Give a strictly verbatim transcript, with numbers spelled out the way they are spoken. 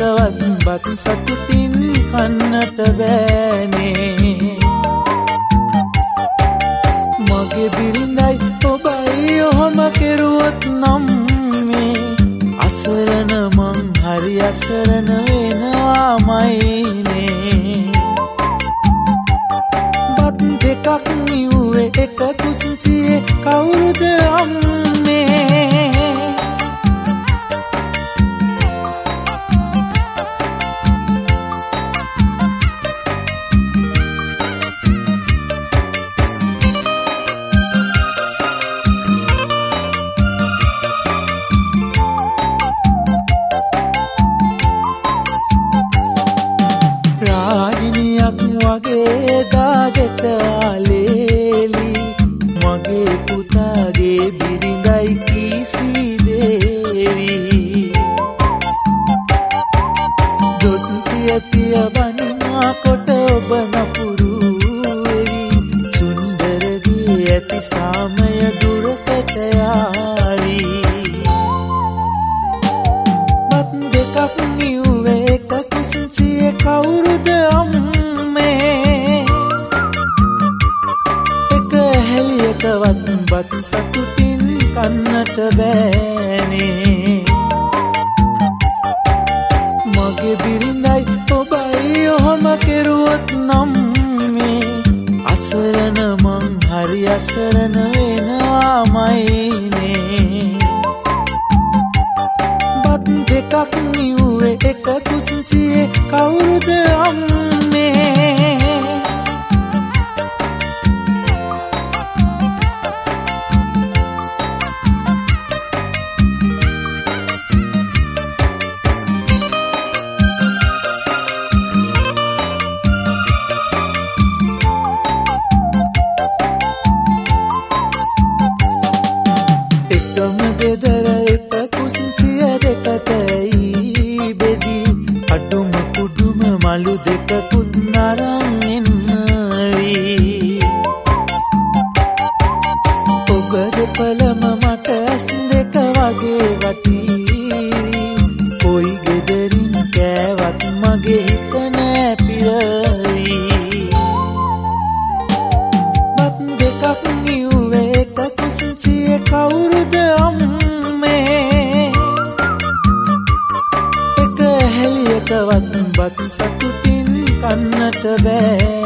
එකවත් බත් සතුටින් කන්නට බෑනේ. මගේ බිරිඳයි ඔබයි ඔහොම කෙරුවොත් නම් මේ අසරණ මං හරි අසරණ වෙනවාමයිනේ. බත් දෙකක් නිව්වේ එක කුසිසියේ කවුරුද අම්මේ. රාජිනියක් වගේ දාගෙට ආලේලි මගේ පුතාගේ බිරිඳයි කීසි දේවි. දොස් තිය තිය බනිනා කොට ඔබ නපුරු වෙවි. සුන්දරගේ ඇති සාමය දුරකට යාවි. බත් දෙකක් නිව්වේ එක කුසිසියේ කවුරුද අම්මේ. එක හැලියකවත් බත් සතුටින් කන්නට බෑනේ. මගේ බිරිඳයි ඔබයි ඔහොම කෙරුවොත් නම් මේ අසරණ මං හරි අසරණ වෙනවාමයිනේ. බත් දෙකක් නිව්වේ එක කුසිසියේ කවුරුද අම්මේ. එකම ගෙදර එක කුසිසිය දෙකටයි බෙදී අඩුම කුඩුම මලු දෙකකුත් නරන් එන්නවී. ඔබ දෙපළම මට ඇස් දෙක වගේ වටීවි. කොයි ගෙදරින් කෑවත් මගේ හිත නෑ පිරවී. බත් දෙකක් නිව්වේ එක කුසිසියේ කවුරුද අම්මේ. එක හැලියකවත් බත් සතුටින් කන්නට බෑ.